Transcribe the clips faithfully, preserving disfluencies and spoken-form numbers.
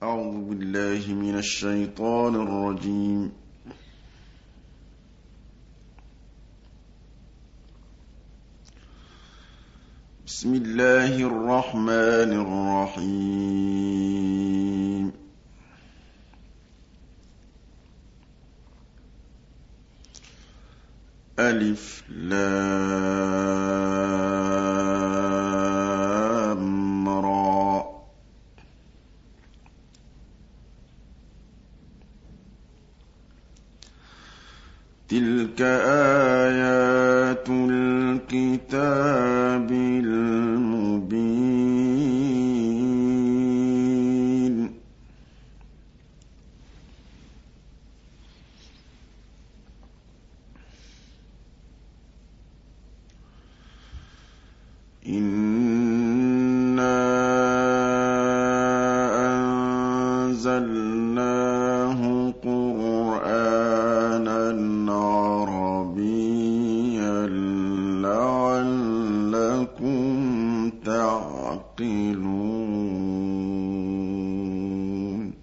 أعوذ بالله من الشيطان الرجيم. بسم الله الرحمن الرحيم. ألف لام را. تلك آيات الكتاب المبين. إنا أنزلناه قرآنا عربيا لعلكم تعقلون.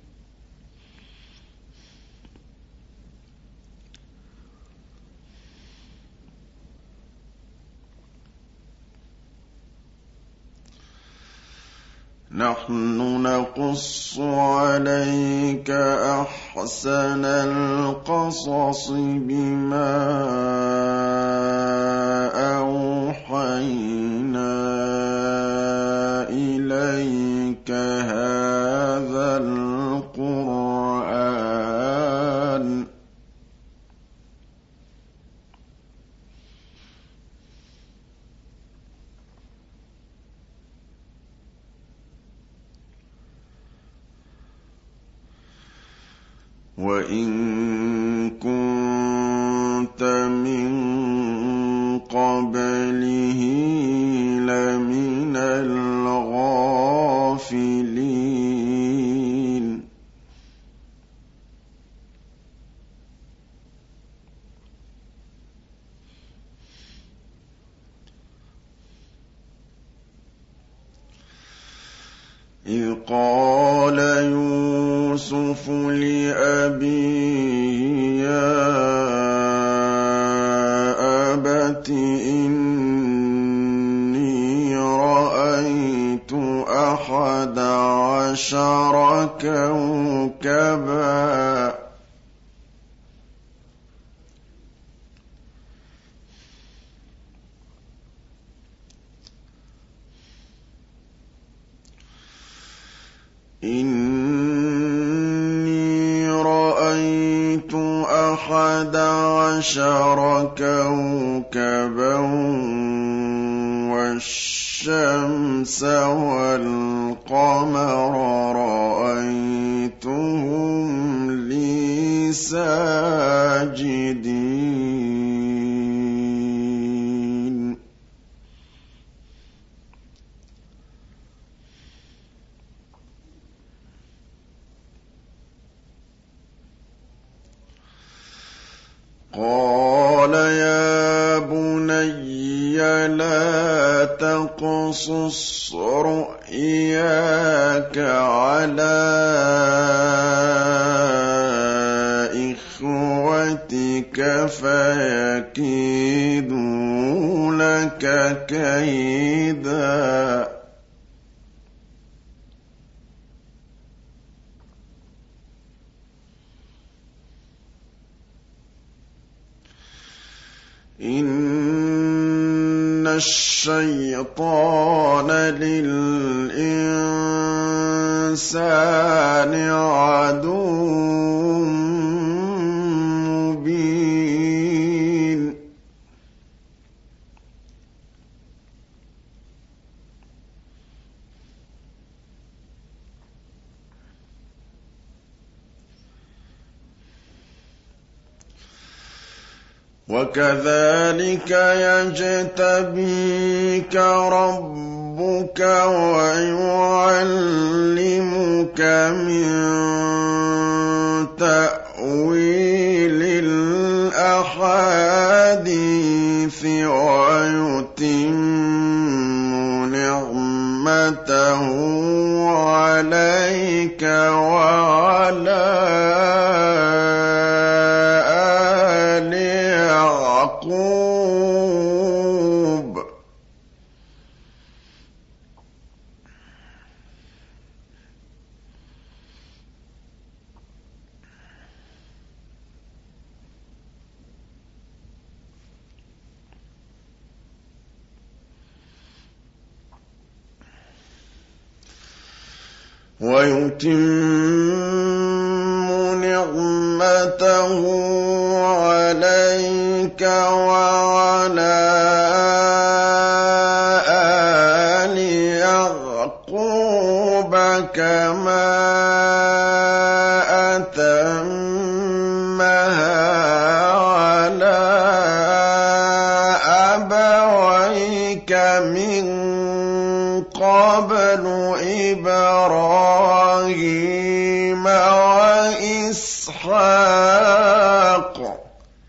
نحن نقص عليك أحسن القصص بما أوحينا إليك هذا القرآن وإن كنت من قبله لمن الغافلين. إذ قال يوسف لأبيه يا أبت إني رأيت أحد عشر كوكبا إني رأيت أحد عشر كوكبا والشمس والقمر رأيتهم لي ساجدين. قال يا بني لا تقصص رؤياك على إخوتك فيكيدوا لك كيدا. إن الشيطان للإنسان عدو مبين. وكذلك يجتبيك ربك ويعلمك من تأويل الأحاديث ويتم نعمته عليك وعلى آل يعقوب ويتم نعمته عليك وعلى آل يعقوب كما أتمها على أبويك من قبل إبراهيم وإسحاق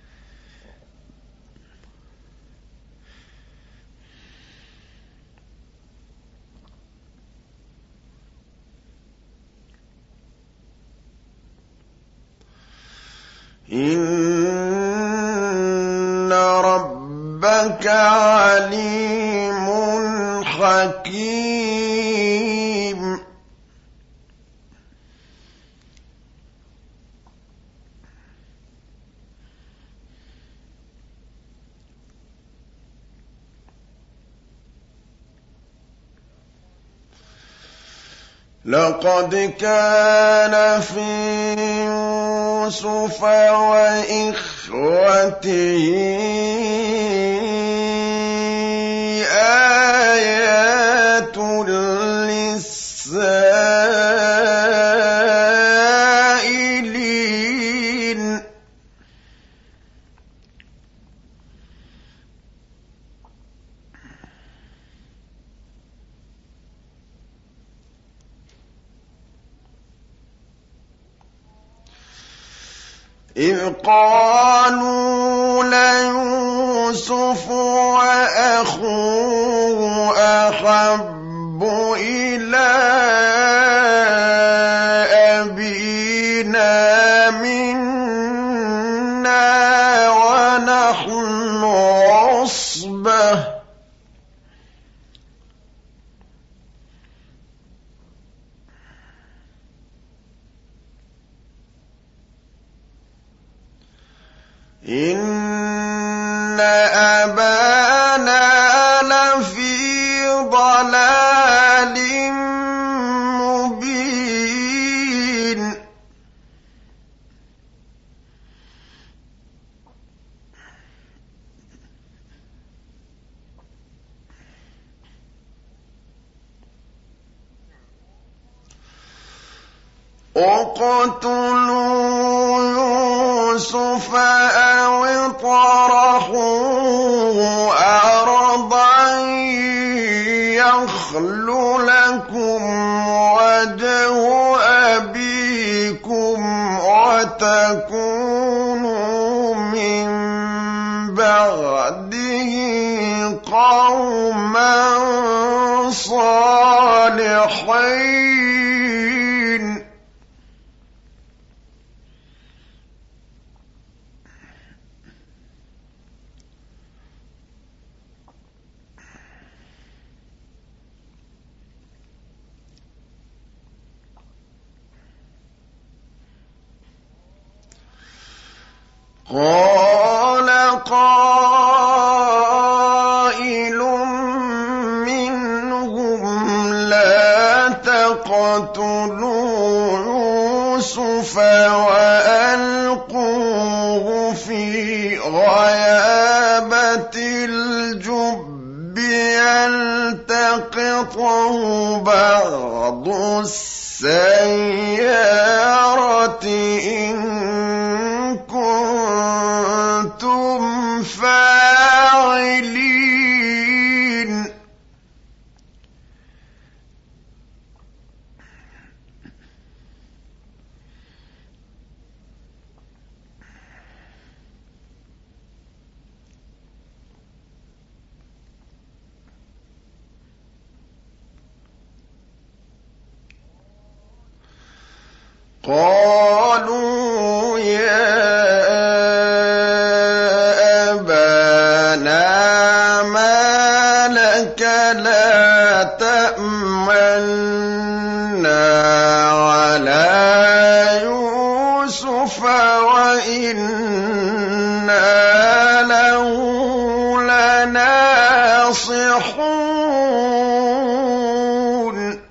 إن ربك عليم حكيم لقد كان في يوسف وإخوته آيات للسائلين إذ قالوا ليوسف وأخوه أحب إلى أبينا منا ونحن عصبة إن أبانا لفي ضلال مبين اقتلوا يوسف أو اطرحوه أرضا يخل لكم وجه أبيكم وتكونوا من بعده قوما صالحين قال قائل منهم لا تقتلوا يوسف وألقوه في غيابة الجب يلتقطه بعض السيارة إن كنتم فاعلين قالوا يا أبانا ما لك لا تأمنا على يوسف وإنا له لناصحون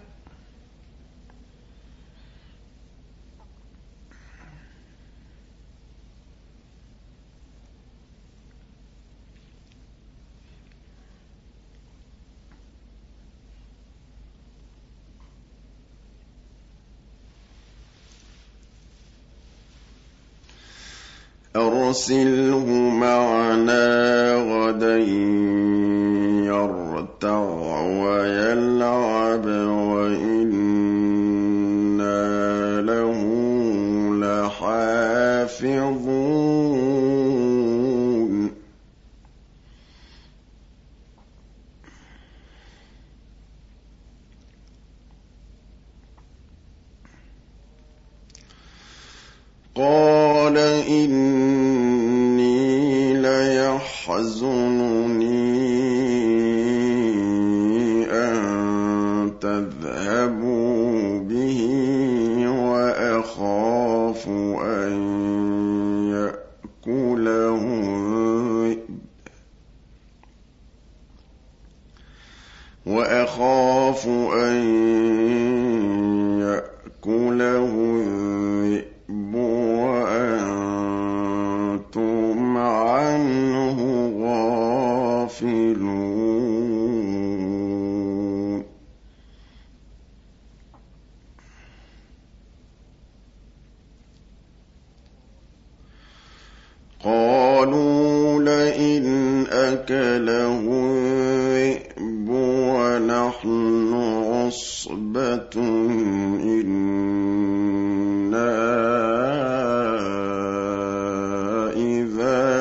أرسله معنا غدا يرتع ويلعب وإنا له لحافظون قال إني ليحزنني أن تذهبوا به وأخاف أن يأكله الذئب وأخاف أن يأكله الذئب وأنتم عنه غافلون قالوا لئن أكله الذئب ونحن عصبة إنا إذا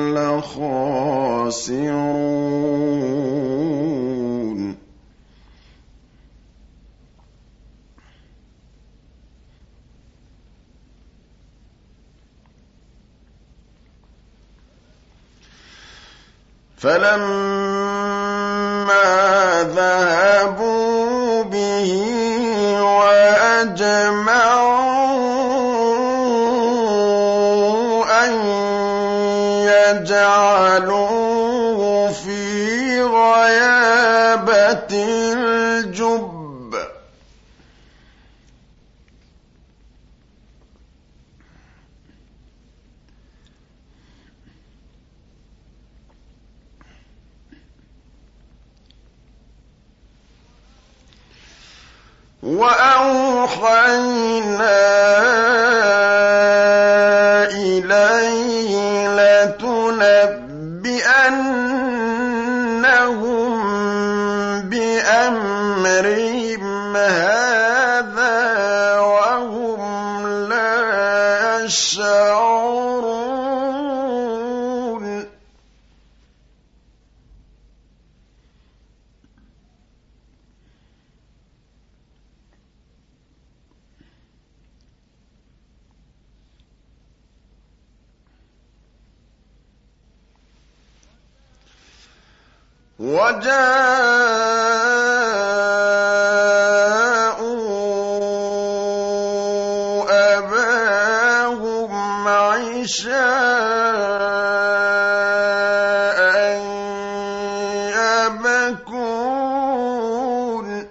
لخاسرون فلما ذهبوا به وأجمعوا أن يجعلوه في غيابة الجب وأوحينا إليه لتنبئنهم بأمرهم هذا وهم لا يشعرون وجاءوا أباهم عشاء يبكون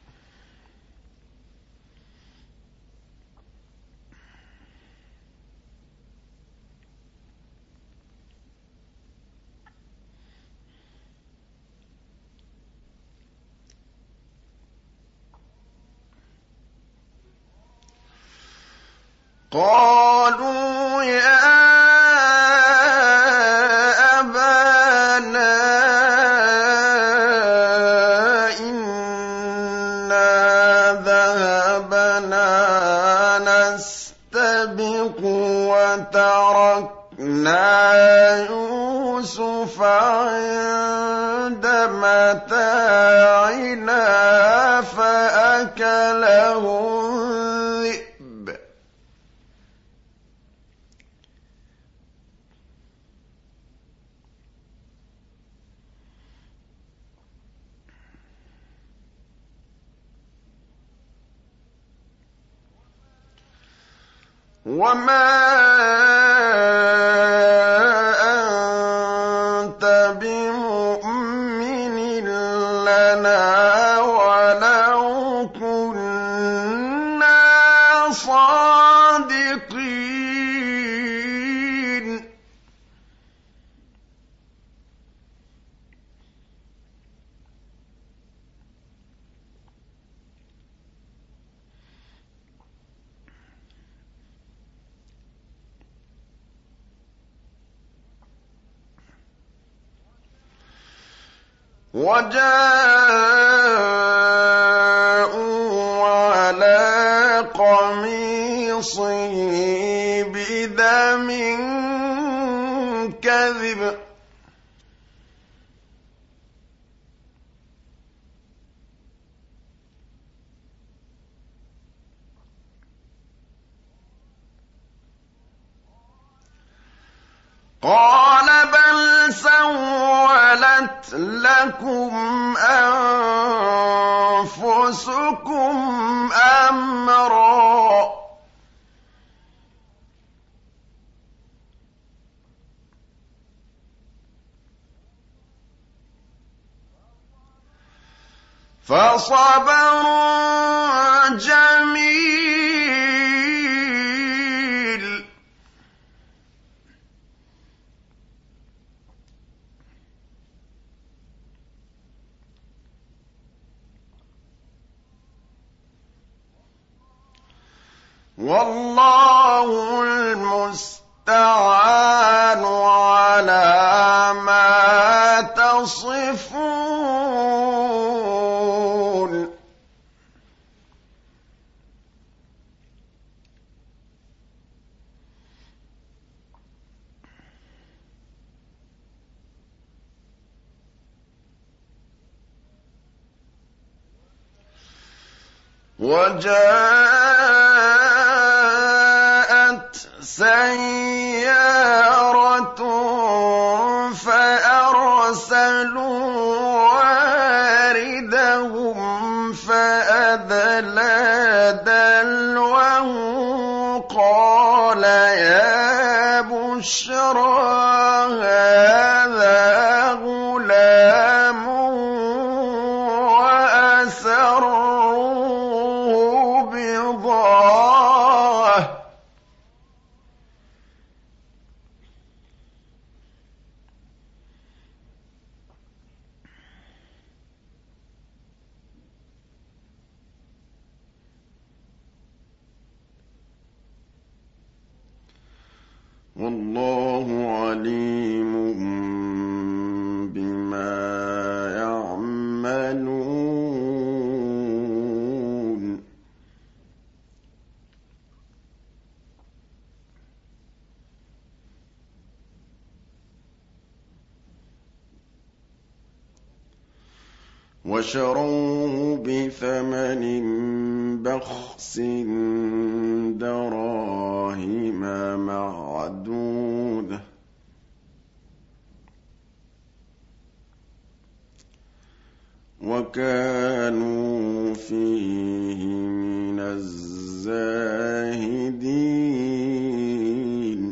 قالوا يا أبانا إنا ذهبنا نستبق وتركنا يوسف عند متاعنا فأكله الذئب وما أنت بمؤمن لنا ولو كنا صادقين. وجاءوا على قميصه بدم كذب قال بل سولت لكم أنفسكم أمرا فصبر جميل والله المستعان على ما تصفون. وجاءت سيارة فأرسلوا واردهم فأدلى دلوه قال يا بشرى هذا غلام وأسروه بضاعة والله عليم بما يعملون. وشروه بثمن بخس دراهم معدودة وكانوا فيه من الزاهدين.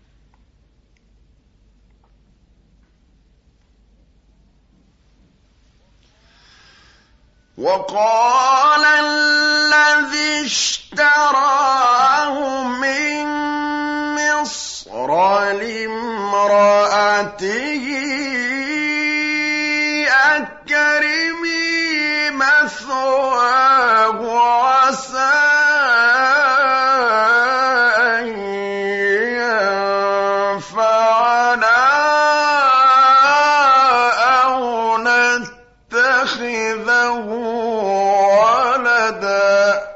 وقال الذي اشتراه من مصر لامرأته أكرمي مثواه عسى أن ينفعنا أو نتخذه ولدا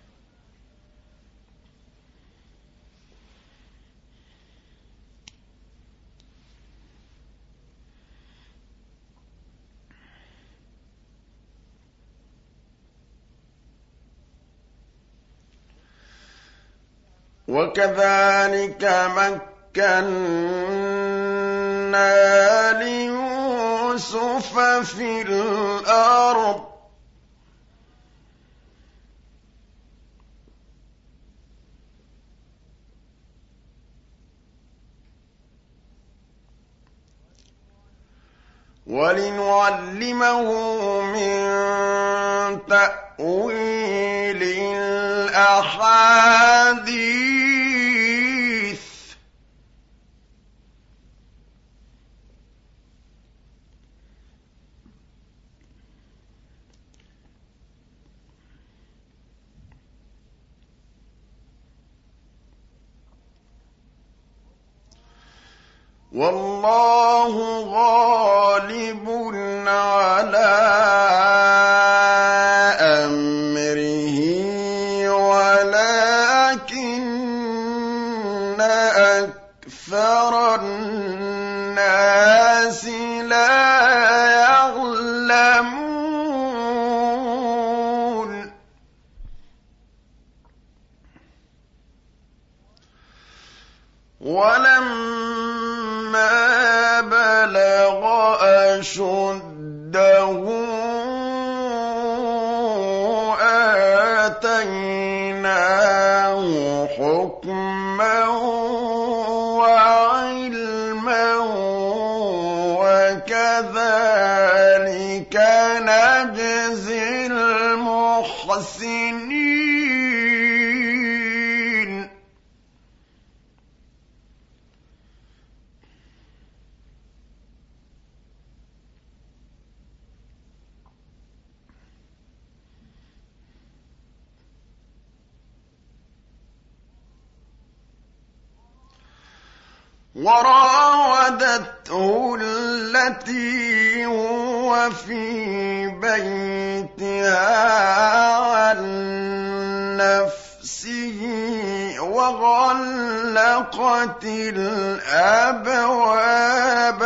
وكذلك مكنا ليوسف في الأرض وَلِنُعَلِّمَهُ مِن تَأْوِيلِ الْأَحَادِيثِ. وَاللَّهُ غَالِبٌ عَلَىٰ أَمْرِهِ وَلَٰكِنَّ أَكْثَرَ النَّاسِ لَا يَعْلَمُونَ. وَلَمَّا بَلَغَ أَشُدَّهُ آتَيْنَاهُ حُكْمًا وَعِلْمًا ۚ وَكَذَٰلِكَ نَجْزِي الْمُحْسِنِينَ. وَرَاوَدَتْهُ الَّتِي هُوَ فِي بَيْتِهَا عَن نَّفْسِهِ وَغَلَّقَتِ الْأَبْوَابَ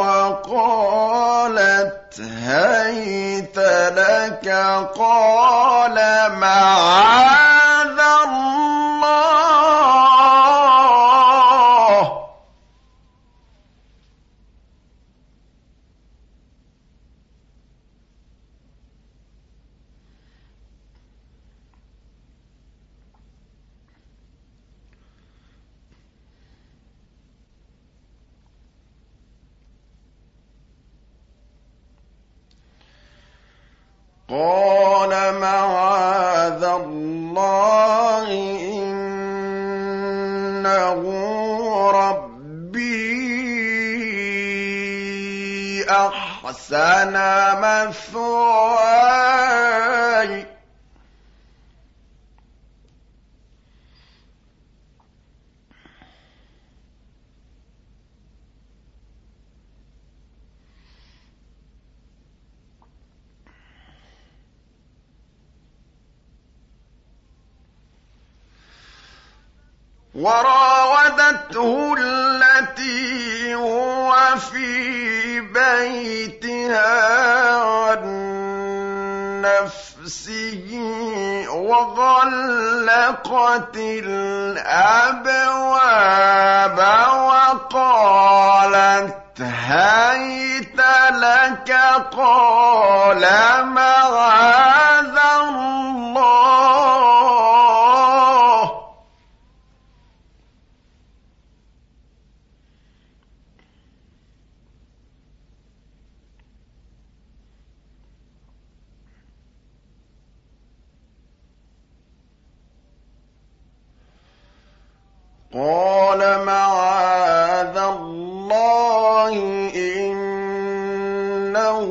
وَقَالَتْ هَيْتَ لَكَ قَالَ مَعَاذَ اللَّهِ قَالَ مَعَاذَ اللَّهِ إِنَّهُ رَبِّي أَحْسَنَ مَثْوَايَ وَرَاوَدَتْهُ الَّتِي هُوَ فِي بَيْتِهَا عَن نَّفْسِهِ وَغَلَّقَتِ الْأَبْوَابَ وَقَالَتْ هَيْتَ لَكَ قَالَ مَعَاذَ اللَّهِ قَالَ مَعَاذَ اللَّهِ إِنَّهُ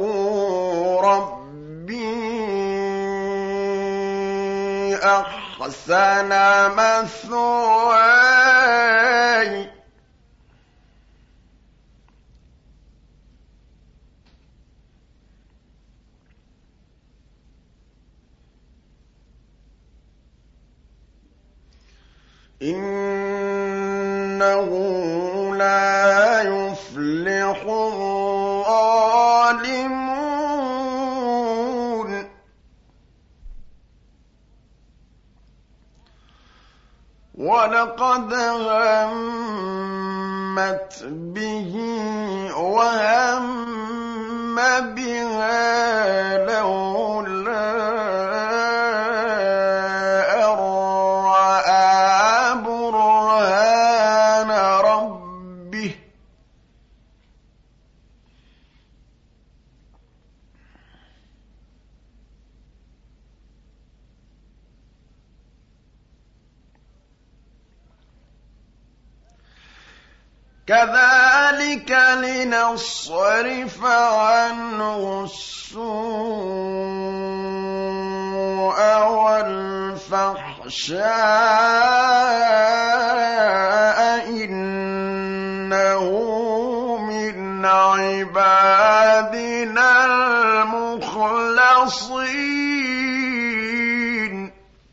رَبِّي أَحْسَنَ مَثْوَايَ إِنَّهُ لَا يُفْلِحُ الظَّالِمُونَ. وَلَقَدْ هَمَّتْ بِهِ وَهَمَّ بِهَا لَوْلَا أَن رَّأَىٰ بُرْهَانَ رَبِّهِ كذلك لنصرف عنه السوء والفحشاء إنه من عبادنا المخلصين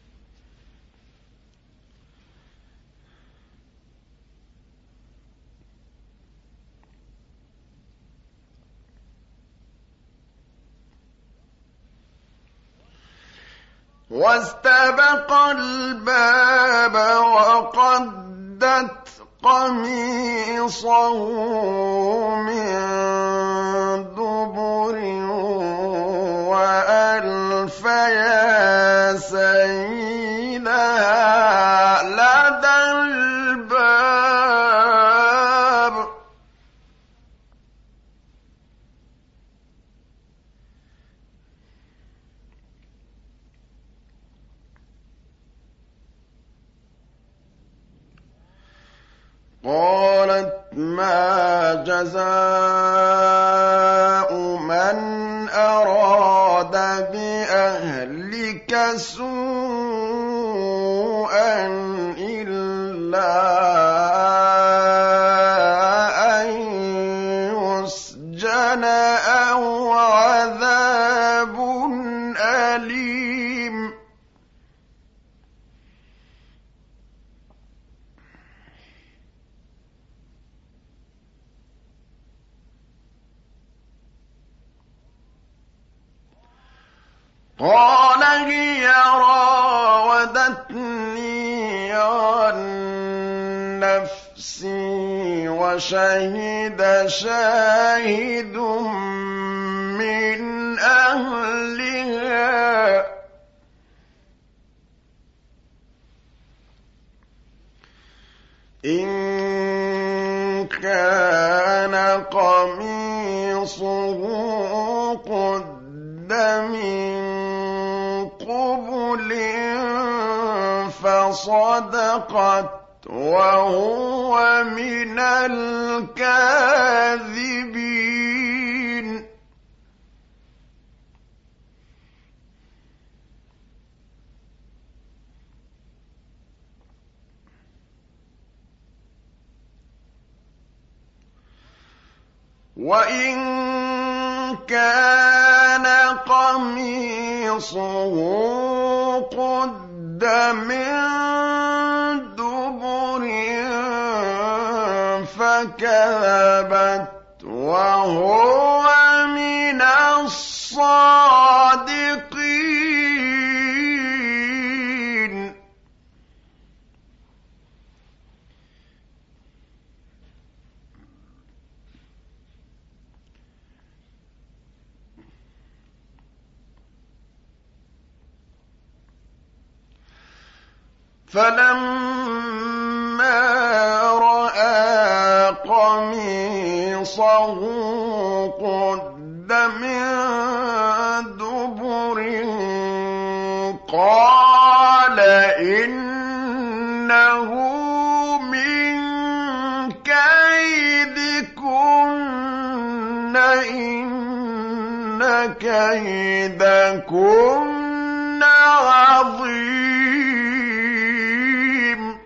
واستبق الباب وقدت قميصه من دبر وألف يا سيدها لدى الباب قالت ما جزاء من أراد بأهلك سوءا إلا أن يسجن أو عذاب أليم قال هي راودتني عن نفسي وشهد شاهد من أهلها إن كان قميصه قد من قبل فصدقت وهو من الكاذبين وإن كان قميصه قد من دبر فكذبت وهو من الصادقين فلما رأى قميصه قد من دبر قال إنه من كيدكن إن كيدكن عظيم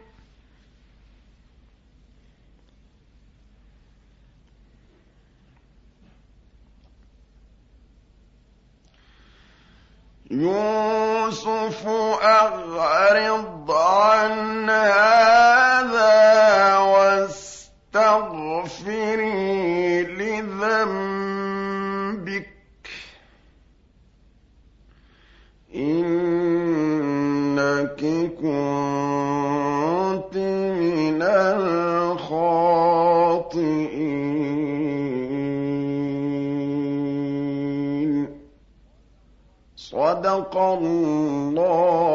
يوسف أعرض عن هذا واستغفري لذنبك إنك كنت من الخاطئين صدق الله